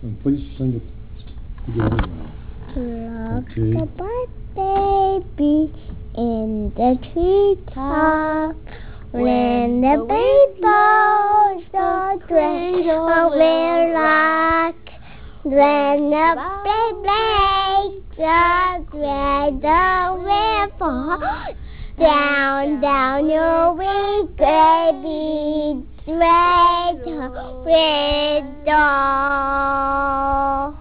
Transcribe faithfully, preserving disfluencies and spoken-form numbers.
Position your together. Look Okay. the bird baby in the treetop. When the wind blows, the cradle will rock. When the break breaks, the cradle will fall. Down, down your weak baby, cradle, cradle.